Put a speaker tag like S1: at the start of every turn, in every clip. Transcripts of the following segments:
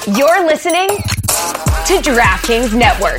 S1: You're listening to DraftKings Network.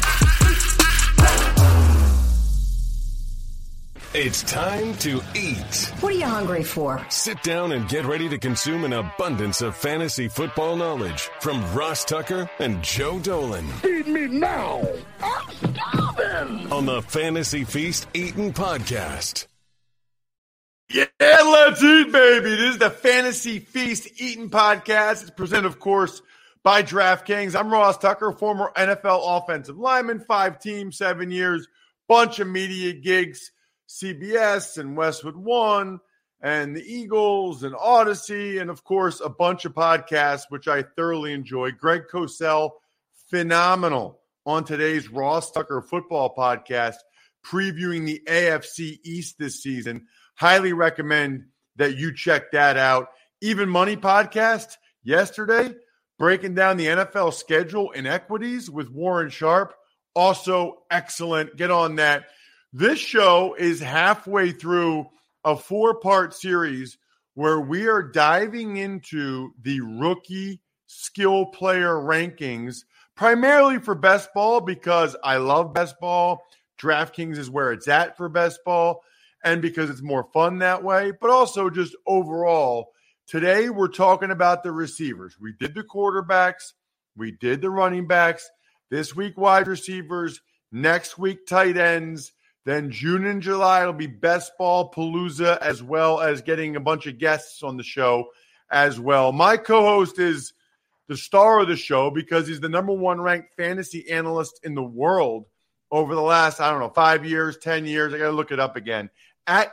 S2: It's time to eat.
S3: What are you hungry for?
S2: Sit down and get ready to consume an abundance of fantasy football knowledge from Ross Tucker and Joe Dolan.
S4: Feed me now. I'm starving.
S2: On the Fantasy Feast Eatin' Podcast.
S5: Yeah, let's eat, baby. This is the Fantasy Feast Eatin' Podcast. It's presented, of course, by DraftKings. I'm Ross Tucker, former NFL offensive lineman, 5 teams, 7 years, bunch of media gigs, CBS and Westwood One and the Eagles and Odyssey, and, of course, a bunch of podcasts, which I thoroughly enjoy. Greg Cosell, phenomenal on today's Ross Tucker Football Podcast, previewing the AFC East this season. Highly recommend that you check that out. Even Money Podcast yesterday, breaking down the NFL schedule and equities with Warren Sharp. Also excellent. Get on that. This show is halfway through a 4-part series where we are diving into the rookie skill player rankings, primarily for best ball because I love best ball. DraftKings is where it's at for best ball, and because it's more fun that way, but also just overall. Today, we're talking about the receivers. We did the quarterbacks. We did the running backs. This week, wide receivers. Next week, tight ends. Then June and July, it'll be Best Ball Palooza, as well as getting a bunch of guests on the show as well. My co-host is the star of the show because he's the number 1 ranked fantasy analyst in the world over the last, 5 years, 10 years. I got to look it up again. At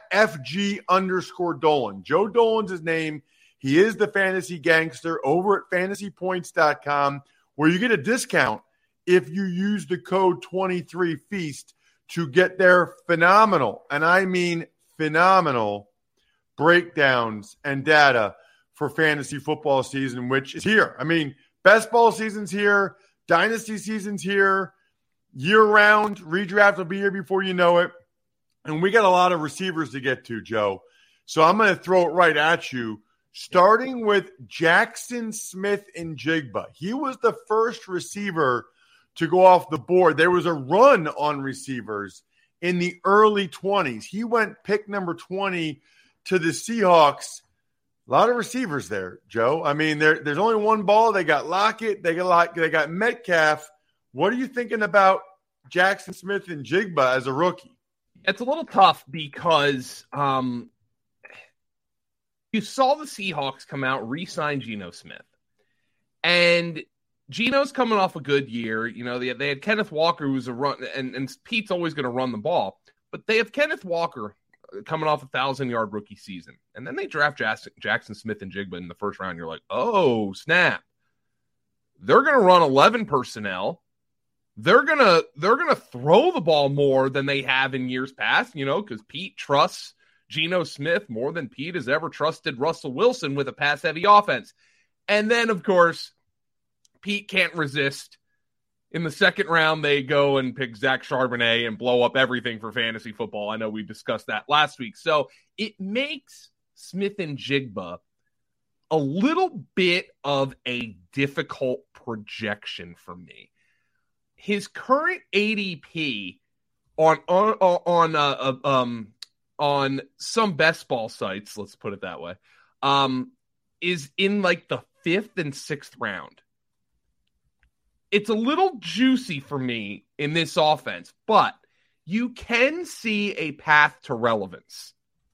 S5: FG_Dolan. Joe Dolan's his name. He is the fantasy gangster over at fantasypoints.com, where you get a discount if you use the code 23Feast to get their phenomenal, and I mean phenomenal, breakdowns and data for fantasy football season, which is here. I mean, best ball season's here. Dynasty season's here. Year-round. Redraft will be here before you know it. And we got a lot of receivers to get to, Joe. So I'm going to throw it right at you, starting with Jackson Smith-Njigba. He was the first receiver to go off the board. There was a run on receivers in the early 20s. He went pick number 20 to the Seahawks. A lot of receivers there, Joe. I mean, there's only one ball. They got Lockett. They got Metcalf. What are you thinking about Jackson Smith-Njigba as a rookie?
S6: It's a little tough because you saw the Seahawks come out, re-sign Geno Smith. And Geno's coming off a good year. You know, they had Kenneth Walker, who's a run, and Pete's always going to run the ball. But they have Kenneth Walker coming off a 1,000-yard rookie season. And then they draft Jackson Smith-Njigba in the first round. You're like, oh, snap. They're going to run 11 personnel. They're gonna throw the ball more than they have in years past, you know, because Pete trusts Geno Smith more than Pete has ever trusted Russell Wilson with a pass-heavy offense. And then, of course, Pete can't resist. In the second round, they go and pick Zach Charbonnet and blow up everything for fantasy football. I know we discussed that last week. So it makes Smith-Njigba a little bit of a difficult projection for me. His current ADP on some best ball sites, let's put it that way, is in like the 5th and 6th round. It's a little juicy for me in this offense, but you can see a path to relevance.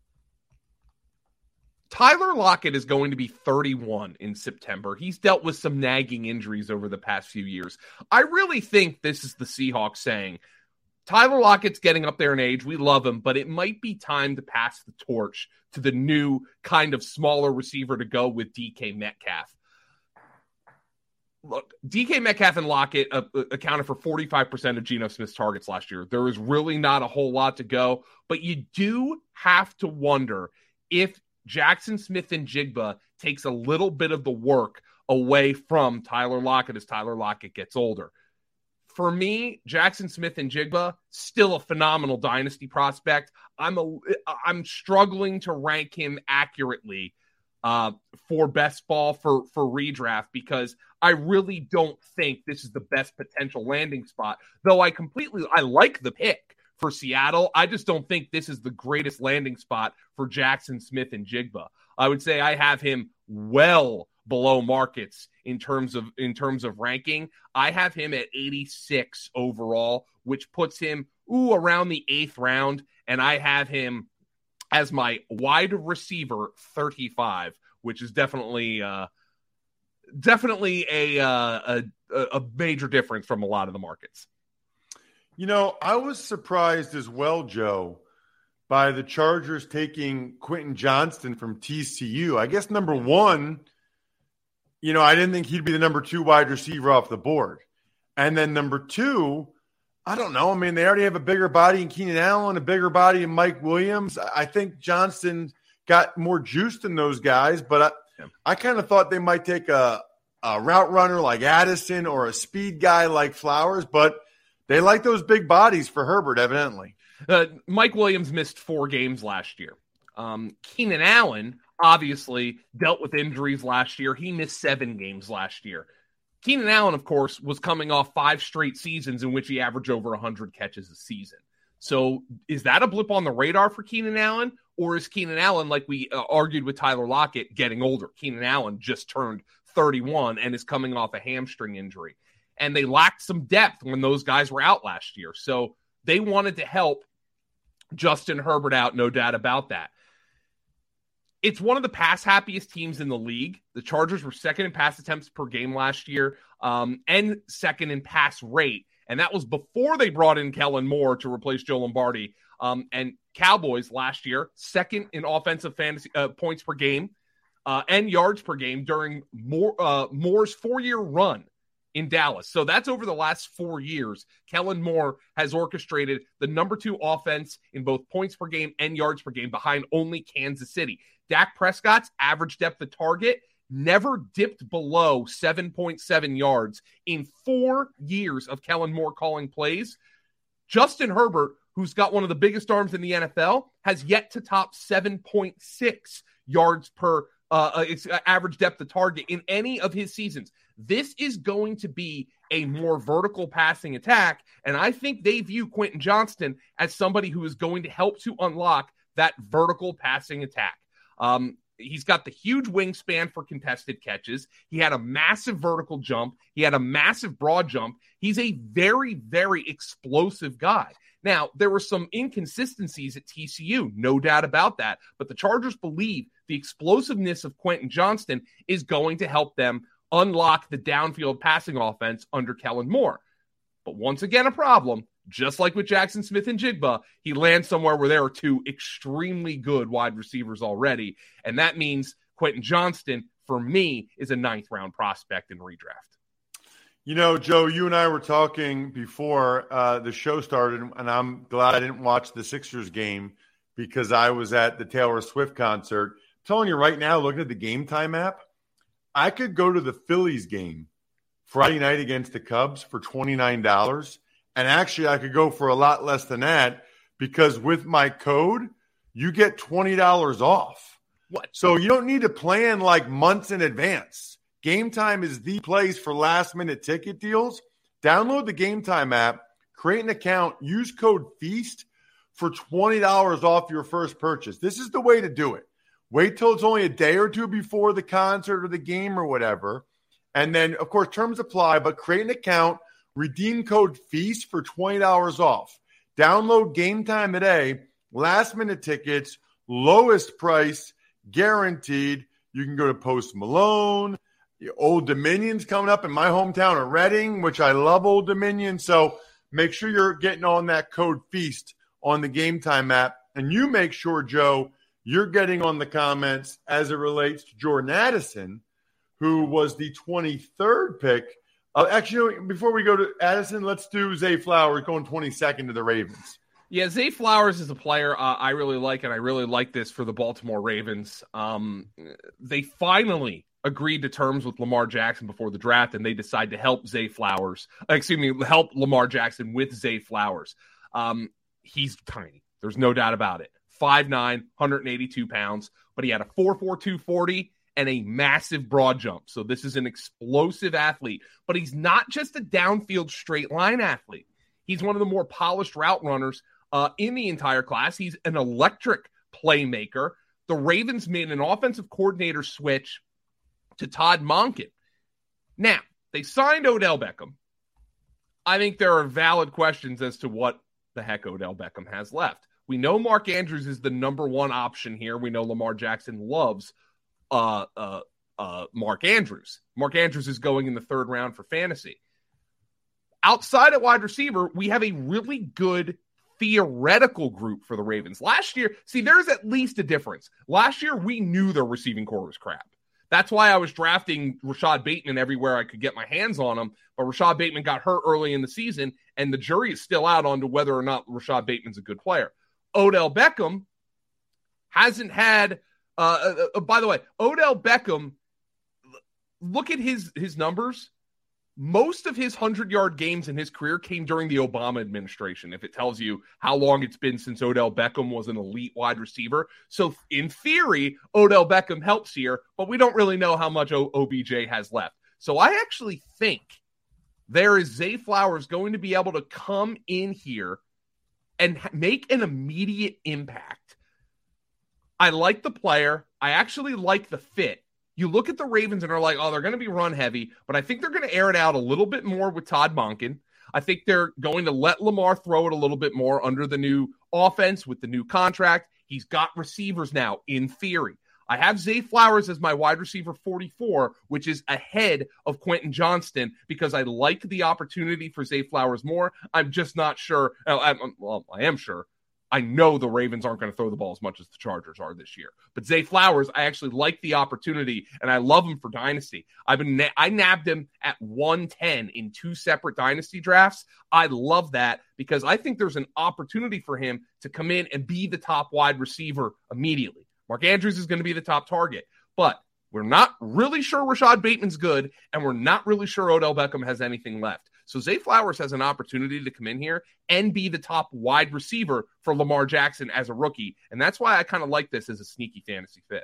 S6: Tyler Lockett is going to be 31 in September. He's dealt with some nagging injuries over the past few years. I really think this is the Seahawks saying, Tyler Lockett's getting up there in age. We love him, but it might be time to pass the torch to the new kind of smaller receiver to go with DK Metcalf. Look, DK Metcalf and Lockett accounted for 45% of Geno Smith's targets last year. There is really not a whole lot to go, but you do have to wonder if Jackson Smith-Njigba takes a little bit of the work away from Tyler Lockett as Tyler Lockett gets older. For me, Jackson Smith-Njigba, still a phenomenal dynasty prospect. I'm struggling to rank him accurately for best ball for redraft, because I really don't think this is the best potential landing spot. Though I like the pick for Seattle. I just don't think this is the greatest landing spot for Jackson Smith and Jigba. I would say I have him well below markets in terms of ranking. I have him at 86 overall, which puts him around the 8th round, and I have him as my wide receiver 35, which is definitely a major difference from a lot of the markets.
S5: You know, I was surprised as well, Joe, by the Chargers taking Quentin Johnston from TCU. I guess number one, you know, I didn't think he'd be the number 2 wide receiver off the board. And then number 2, I don't know. I mean, they already have a bigger body in Keenan Allen, a bigger body in Mike Williams. I think Johnston got more juice than those guys, but I kind of thought they might take a route runner like Addison or a speed guy like Flowers, but they like those big bodies for Herbert, evidently.
S6: Mike Williams missed 4 games last year. Keenan Allen obviously dealt with injuries last year. He missed 7 games last year. Keenan Allen, of course, was coming off 5 straight seasons in which he averaged over 100 catches a season. So is that a blip on the radar for Keenan Allen? Or is Keenan Allen, like we argued with Tyler Lockett, getting older? Keenan Allen just turned 31 and is coming off a hamstring injury. And they lacked some depth when those guys were out last year. So they wanted to help Justin Herbert out, no doubt about that. It's one of the pass happiest teams in the league. The Chargers were second in pass attempts per game last year, and second in pass rate. And that was before they brought in Kellen Moore to replace Joe Lombardi. And Cowboys last year, second in offensive fantasy points per game and yards per game during Moore's 4-year run in Dallas. So that's over the last 4 years. Kellen Moore has orchestrated the number 2 offense in both points per game and yards per game behind only Kansas City. Dak Prescott's average depth of target never dipped below 7.7 yards in 4 years of Kellen Moore calling plays. Justin Herbert, who's got one of the biggest arms in the NFL, has yet to top 7.6 yards per average depth of target in any of his seasons. This is going to be a more vertical passing attack, and I think they view Quentin Johnston as somebody who is going to help to unlock that vertical passing attack. He's got the huge wingspan for contested catches. He had a massive vertical jump. He had a massive broad jump. He's a very, very explosive guy. Now, there were some inconsistencies at TCU, no doubt about that, but the Chargers believe the explosiveness of Quentin Johnston is going to help them unlock the downfield passing offense under Kellen Moore. But once again, a problem. Just like with Jackson Smith and Jigba, he lands somewhere where there are 2 extremely good wide receivers already. And that means Quentin Johnston, for me, is a 9th round prospect in redraft.
S5: You know, Joe, you and I were talking before the show started, and I'm glad I didn't watch the Sixers game because I was at the Taylor Swift concert. I'm telling you right now, looking at the Game Time app, I could go to the Phillies game Friday night against the Cubs for $29. And actually, I could go for a lot less than that because with my code, you get $20 off.
S6: What?
S5: So you don't need to plan like months in advance. Game Time is the place for last-minute ticket deals. Download the Game Time app, create an account, use code FEAST for $20 off your first purchase. This is the way to do it. Wait till it's only a day or 2 before the concert or the game or whatever. And then, of course, terms apply, but create an account. Redeem code FEAST for $20 off. Download Game Time today. Last-minute tickets, lowest price, guaranteed. You can go to Post Malone. Old Dominion's coming up in my hometown of Reading, which I love Old Dominion. So make sure you're getting on that code FEAST on the Game Time app. And you make sure, Joe, you're getting on the comments as it relates to Jordan Addison, who was the 23rd pick. Actually, before we go to Addison, let's do Zay Flowers going 22nd to the Ravens.
S6: Yeah, Zay Flowers is a player I really like, and I really like this for the Baltimore Ravens. They finally agreed to terms with Lamar Jackson before the draft, and they decided to help help Lamar Jackson with Zay Flowers. He's tiny. There's no doubt about it. 5'9", 182 pounds, but he had a 4.42 40 and a massive broad jump. So this is an explosive athlete, but he's not just a downfield straight line athlete. He's one of the more polished route runners in the entire class. He's an electric playmaker. The Ravens made an offensive coordinator switch to Todd Monken. Now, they signed Odell Beckham. I think there are valid questions as to what the heck Odell Beckham has left. We know Mark Andrews is the number one option here. We know Lamar Jackson loves Mark Andrews. Mark Andrews is going in the third round for fantasy. Outside at wide receiver, we have a really good theoretical group for the Ravens. Last year, there's at least a difference. Last year, we knew their receiving core was crap. That's why I was drafting Rashad Bateman everywhere I could get my hands on him. But Rashad Bateman got hurt early in the season, and the jury is still out on to whether or not Rashad Bateman's a good player. Odell Beckham hasn't had by the way, Odell Beckham, look at his numbers. Most of his 100-yard games in his career came during the Obama administration, if it tells you how long it's been since Odell Beckham was an elite wide receiver. So in theory, Odell Beckham helps here, but we don't really know how much OBJ has left. So I actually think there is Zay Flowers going to be able to come in here and make an immediate impact. I like the player. I actually like the fit. You look at the Ravens and are like, oh, they're going to be run heavy, but I think they're going to air it out a little bit more with Todd Monken. I think they're going to let Lamar throw it a little bit more under the new offense with the new contract. He's got receivers now, in theory. I have Zay Flowers as my wide receiver 44, which is ahead of Quentin Johnston because I like the opportunity for Zay Flowers more. I'm just not sure. I am sure. I know the Ravens aren't going to throw the ball as much as the Chargers are this year. But Zay Flowers, I actually like the opportunity, and I love him for Dynasty. I nabbed him at 110 in 2 separate Dynasty drafts. I love that because I think there's an opportunity for him to come in and be the top wide receiver immediately. Mark Andrews is going to be the top target. But we're not really sure Rashad Bateman's good, and we're not really sure Odell Beckham has anything left. So Zay Flowers has an opportunity to come in here and be the top wide receiver for Lamar Jackson as a rookie. And that's why I kind of like this as a sneaky fantasy fit.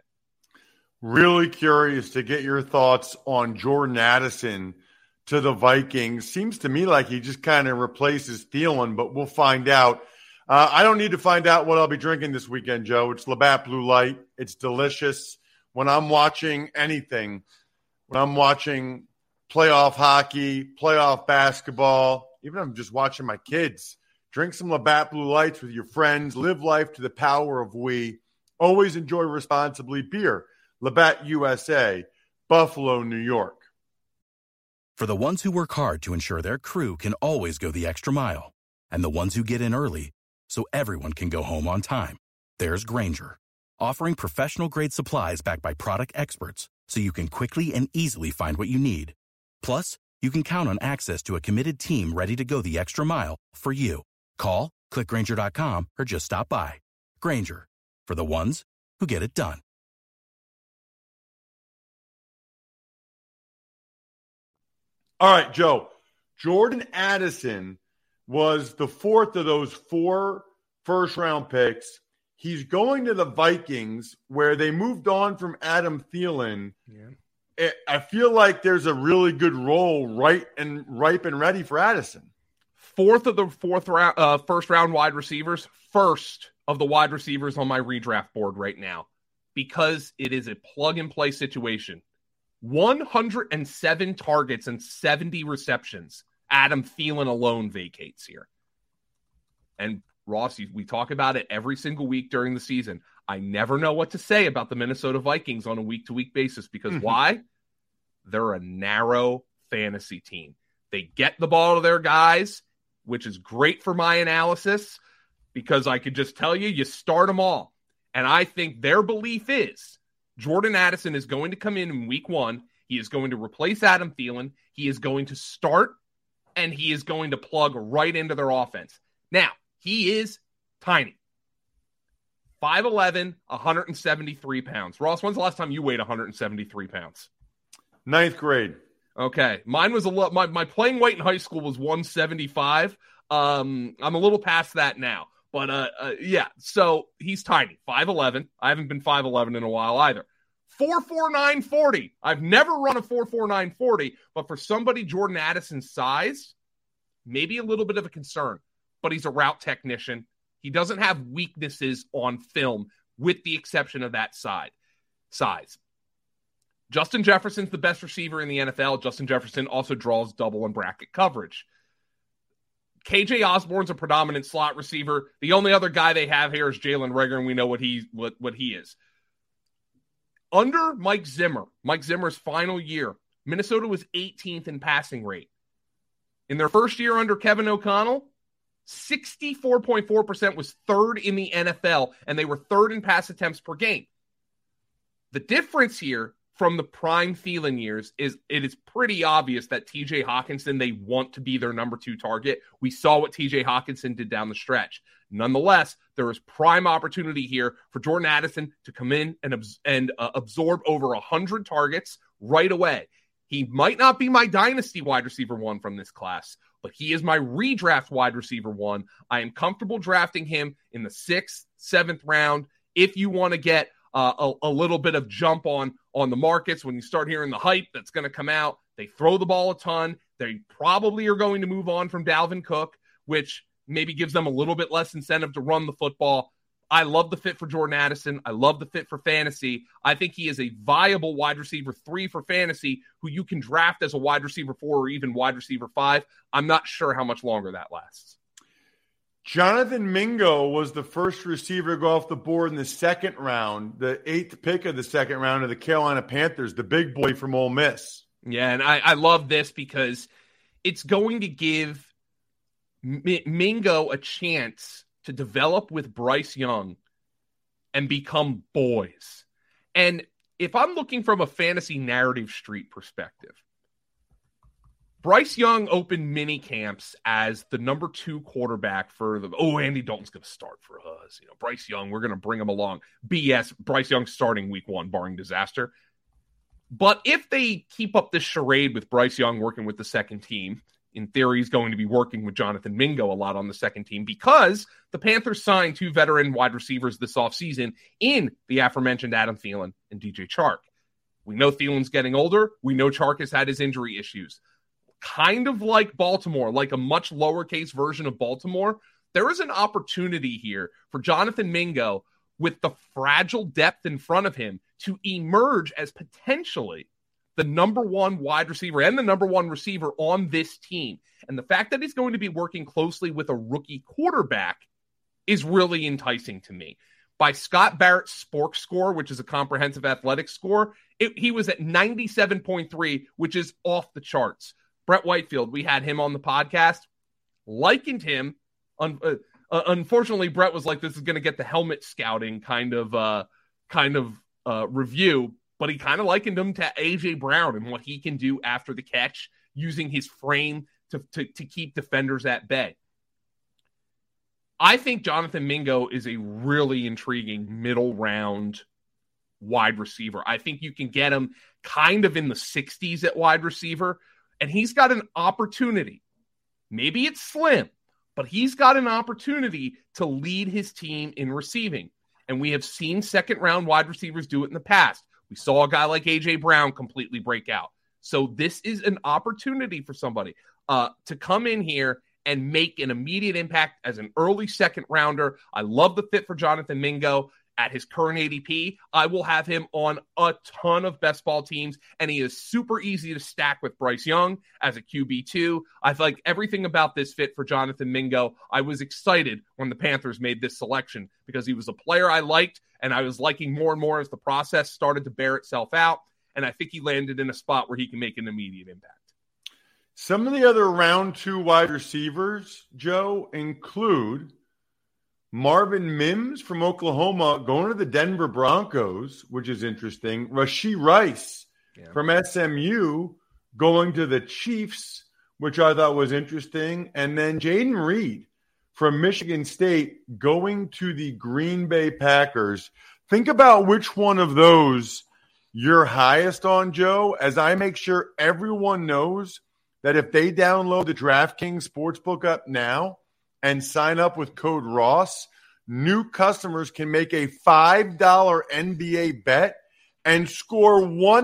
S5: Really curious to get your thoughts on Jordan Addison to the Vikings. Seems to me like he just kind of replaces Thielen, but we'll find out. I don't need to find out what I'll be drinking this weekend, Joe. It's Labatt Blue Light. It's delicious. When I'm watching anything, when I'm watching playoff hockey, playoff basketball, even if I'm just watching my kids, drink some Labatt Blue Lights with your friends. Live life to the power of we. Always enjoy responsibly. Beer, Labatt USA, Buffalo, New York.
S3: For the ones who work hard to ensure their crew can always go the extra mile, and the ones who get in early so everyone can go home on time, there's Grainger, offering professional-grade supplies backed by product experts so you can quickly and easily find what you need. Plus, you can count on access to a committed team ready to go the extra mile for you. Call, click Grainger.com, or just stop by. Grainger, for the ones who get it done.
S5: All right, Joe. Jordan Addison was the 4th of those 4 first-round picks. He's going to the Vikings, where they moved on from Adam Thielen. Yeah. I feel like there's a really good role ripe and ready for Addison.
S6: 4th of the first-round wide receivers, first of the wide receivers on my redraft board right now, because it is a plug-and-play situation. 107 targets and 70 receptions. Adam Thielen alone vacates here. And Ross, we talk about it every single week during the season. I never know what to say about the Minnesota Vikings on a week-to-week basis because why? They're a narrow fantasy team. They get the ball to their guys, which is great for my analysis because I could just tell you start them all. And I think their belief is Jordan Addison is going to come in week 1. He is going to replace Adam Thielen. He is going to start, and he is going to plug right into their offense. Now, he is tiny. 5'11", 173 pounds. Ross, when's the last time you weighed 173 pounds?
S5: 9th grade.
S6: Okay. Mine was my playing weight in high school was 175. I'm a little past that now. But, yeah, so he's tiny. 5'11". I haven't been 5'11" in a while either. 4.4940. I've never run a 4.4940, but for somebody Jordan Addison's size, maybe a little bit of a concern. But he's a route technician. He doesn't have weaknesses on film, with the exception of that size. Justin Jefferson's the best receiver in the NFL. Justin Jefferson also draws double and bracket coverage. KJ Osborne's a predominant slot receiver. The only other guy they have here is Jalen Reagor, and we know what he is. Under Mike Zimmer's final year, Minnesota was 18th in passing rate. In their first year under Kevin O'Connell, 64.4% was third in the NFL, and they were third in pass attempts per game. The difference here from the prime Thielen years is it is pretty obvious that TJ Hawkinson, they want to be their number 2 target. We saw what TJ Hawkinson did down the stretch. Nonetheless, there is prime opportunity here for Jordan Addison to come in and absorb over 100 targets right away. He might not be my dynasty wide receiver 1 from this class, but he is my redraft wide receiver 1. I am comfortable drafting him in the 6th, 7th round. If you want to get a little bit of jump on the markets, when you start hearing the hype that's going to come out, they throw the ball a ton. They probably are going to move on from Dalvin Cook, which maybe gives them a little bit less incentive to run the football. I love the fit for Jordan Addison. I love the fit for fantasy. I think he is a viable wide receiver 3 for fantasy who you can draft as a wide receiver 4 or even wide receiver 5. I'm not sure how much longer that lasts.
S5: Jonathan Mingo was the first receiver to go off the board in the 2nd round, the 8th pick of the 2nd round of the Carolina Panthers, the big boy from Ole Miss.
S6: Yeah, and I love this because it's going to give Mingo a chance to develop with Bryce Young and become boys. And if I'm looking from a fantasy narrative street perspective, Bryce Young opened mini camps as the number 2 quarterback for the, Andy Dalton's going to start for us. Bryce Young, we're going to bring him along. BS, Bryce Young starting week 1, barring disaster. But if they keep up this charade with Bryce Young working with the second team, in theory, he's going to be working with Jonathan Mingo a lot on the second team because the Panthers signed 2 veteran wide receivers this offseason in the aforementioned Adam Thielen and DJ Chark. We know Thielen's getting older. We know Chark has had his injury issues. Kind of like Baltimore, like a much lowercase version of Baltimore, there is an opportunity here for Jonathan Mingo with the fragile depth in front of him to emerge as potentially the number 1 wide receiver and the number 1 receiver on this team. And the fact that he's going to be working closely with a rookie quarterback is really enticing to me. By Scott Barrett's Spork score, which is a comprehensive athletic score, he was at 97.3, which is off the charts. Brett Whitefield, we had him on the podcast, likened him. Unfortunately, Brett was like, this is going to get the helmet scouting kind of review, but he kind of likened him to A.J. Brown and what he can do after the catch using his frame to keep defenders at bay. I think Jonathan Mingo is a really intriguing middle round wide receiver. I think you can get him kind of in the 60s at wide receiver. And he's got an opportunity. Maybe it's slim, but he's got an opportunity to lead his team in receiving. And we have seen 2nd round wide receivers do it in the past. We saw a guy like A.J. Brown completely break out. So this is an opportunity for somebody to come in here and make an immediate impact as an early 2nd rounder. I love the fit for Jonathan Mingo. At his current ADP, I will have him on a ton of best ball teams, and he is super easy to stack with Bryce Young as a QB2. I like everything about this fit for Jonathan Mingo. I was excited when the Panthers made this selection because he was a player I liked, and I was liking more and more as the process started to bear itself out, and I think he landed in a spot where he can make an immediate impact.
S5: Some of the other round 2 wide receivers, Joe, include Marvin Mims from Oklahoma going to the Denver Broncos, which is interesting. Rashee Rice from SMU going to the Chiefs, which I thought was interesting. And then Jaden Reed from Michigan State going to the Green Bay Packers. Think about which one of those you're highest on, Joe, as I make sure everyone knows that if they download the DraftKings Sportsbook app now and sign up with code Ross, new customers can make a $5 NBA bet and score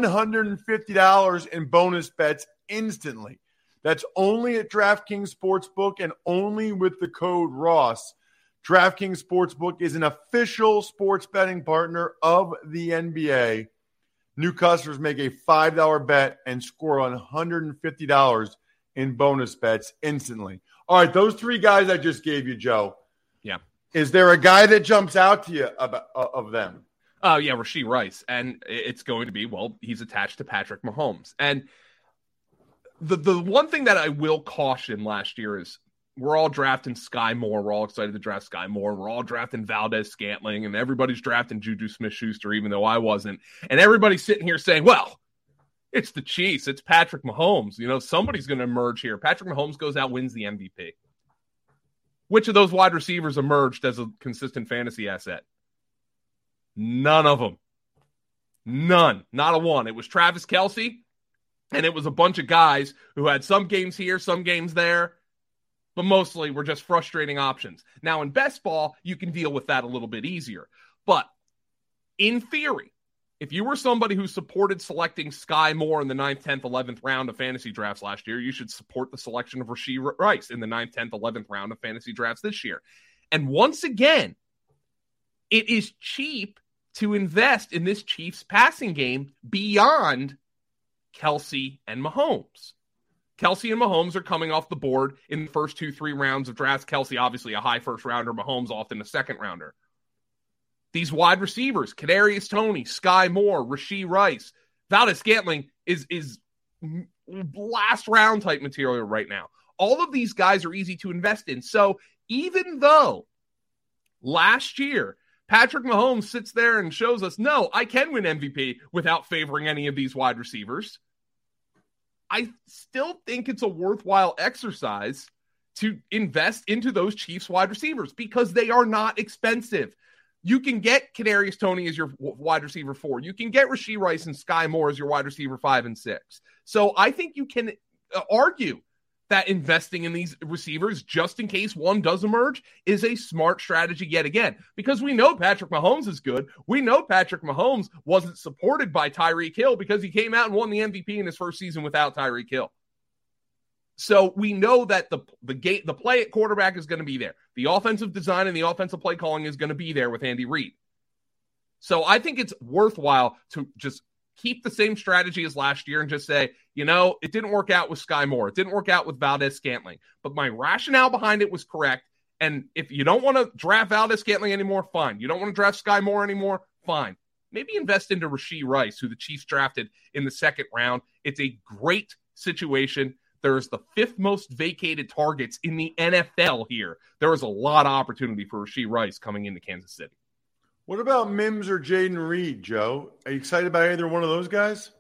S5: $150 in bonus bets instantly. That's only at DraftKings Sportsbook and only with the code Ross. DraftKings Sportsbook is an official sports betting partner of the NBA. New customers make a $5 bet and score $150 in bonus bets instantly. All right, those three guys I just gave you, Joe.
S6: Yeah.
S5: Is there a guy that jumps out to you of them?
S6: Oh, yeah, Rashee Rice. And it's going to be, well, he's attached to Patrick Mahomes. And the one thing that I will caution last year is we're all drafting Sky Moore. We're all excited to draft Sky Moore. We're all drafting Valdez-Scantling, and everybody's drafting Juju Smith-Schuster, even though I wasn't. And everybody's sitting here saying, well, it's the Chiefs. It's Patrick Mahomes. You know, somebody's going to emerge here. Patrick Mahomes goes out, wins the MVP. Which of those wide receivers emerged as a consistent fantasy asset? None of them. None. Not a one. It was Travis Kelce, and it was a bunch of guys who had some games here, some games there, but mostly were just frustrating options. Now, in best ball, you can deal with that a little bit easier. But in theory, if you were somebody who supported selecting Sky Moore in the 9th, 10th, 11th round of fantasy drafts last year, you should support the selection of Rashee Rice in the 9th, 10th, 11th round of fantasy drafts this year. And once again, it is cheap to invest in this Chiefs passing game beyond Kelce and Mahomes. Kelce and Mahomes are coming off the board in the first 2-3 rounds of drafts. Kelce, obviously, a high first rounder. Mahomes, often a second rounder. These wide receivers, Kadarius Toney, Sky Moore, Rashee Rice, Valdez-Scantling is last round type material right now. All of these guys are easy to invest in. So even though last year Patrick Mahomes sits there and shows us, no, I can win MVP without favoring any of these wide receivers, I still think it's a worthwhile exercise to invest into those Chiefs wide receivers because they are not expensive. You can get Kadarius Toney as your wide receiver 4. You can get Rashee Rice and Sky Moore as your wide receiver 5 and 6. So I think you can argue that investing in these receivers, just in case one does emerge, is a smart strategy yet again. Because we know Patrick Mahomes is good. We know Patrick Mahomes wasn't supported by Tyreek Hill because he came out and won the MVP in his first season without Tyreek Hill. So we know that the play at quarterback is going to be there. The offensive design and the offensive play calling is going to be there with Andy Reid. So I think it's worthwhile to just keep the same strategy as last year and just say, you know, it didn't work out with Sky Moore. It didn't work out with Valdez-Scantling. But my rationale behind it was correct. And if you don't want to draft Valdez-Scantling anymore, fine. You don't want to draft Sky Moore anymore, fine. Maybe invest into Rashee Rice, who the Chiefs drafted in the 2nd round. It's a great situation. There's the 5th most vacated targets in the NFL here. There is a lot of opportunity for Rashee Rice coming into Kansas City.
S5: What about Mims or Jaden Reed, Joe? Are you excited about either one of those guys?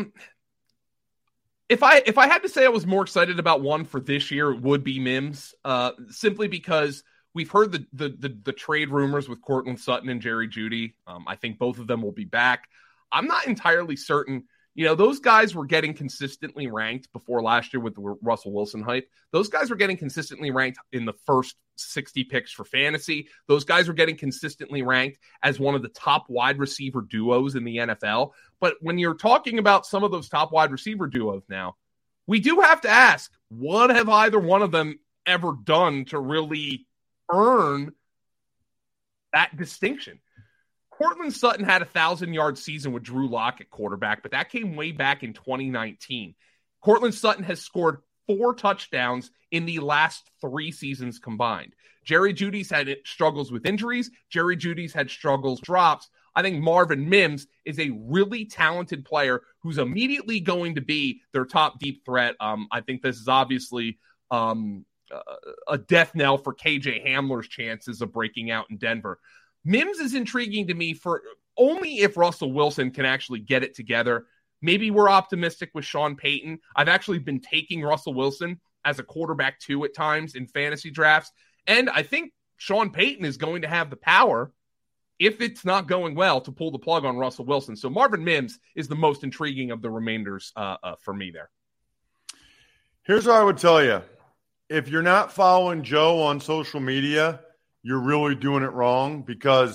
S6: If I had to say I was more excited about one for this year, it would be Mims, simply because we've heard the trade rumors with Courtland Sutton and Jerry Jeudy. I think both of them will be back. I'm not entirely certain. You know, those guys were getting consistently ranked before last year with the Russell Wilson hype. Those guys were getting consistently ranked in the first 60 picks for fantasy. Those guys were getting consistently ranked as one of the top wide receiver duos in the NFL. But when you're talking about some of those top wide receiver duos now, we do have to ask, what have either one of them ever done to really earn that distinction? Courtland Sutton had a 1,000-yard season with Drew Lock at quarterback, but that came way back in 2019. Courtland Sutton has scored 4 touchdowns in the last 3 seasons combined. Jerry Jeudy's had struggles with injuries. Jerry Jeudy's had struggles, drops. I think Marvin Mims is a really talented player who's immediately going to be their top deep threat. I think this is obviously a death knell for KJ Hamler's chances of breaking out in Denver. Mims is intriguing to me for only if Russell Wilson can actually get it together. Maybe we're optimistic with Sean Payton. I've actually been taking Russell Wilson as a quarterback 2 at times in fantasy drafts. And I think Sean Payton is going to have the power, if it's not going well, to pull the plug on Russell Wilson. So Marvin Mims is the most intriguing of the remainders for me there.
S5: Here's what I would tell you. If you're not following Joe on social media, you're really doing it wrong, because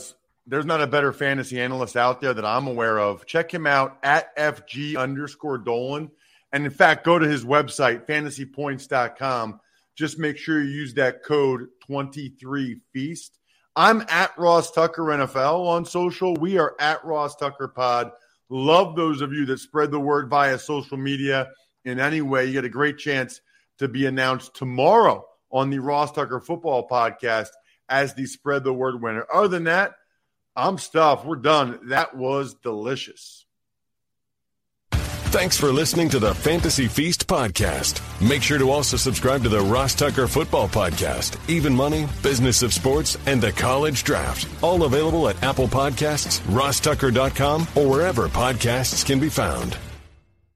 S5: there's not a better fantasy analyst out there that I'm aware of. Check him out at FG_Dolan. And in fact, go to his website, fantasypoints.com. Just make sure you use that code 23Feast. I'm at Ross Tucker NFL on social. We are at Ross Tucker Pod. Love those of you that spread the word via social media in any way. You get a great chance to be announced tomorrow on the Ross Tucker Football Podcast as the Spread the Word winner. Other than that, I'm stuffed. We're done. That was delicious.
S2: Thanks for listening to the Fantasy Feast podcast. Make sure to also subscribe to the Ross Tucker Football Podcast, Even Money, Business of Sports, and the College Draft. All available at Apple Podcasts, rosstucker.com, or wherever podcasts can be found.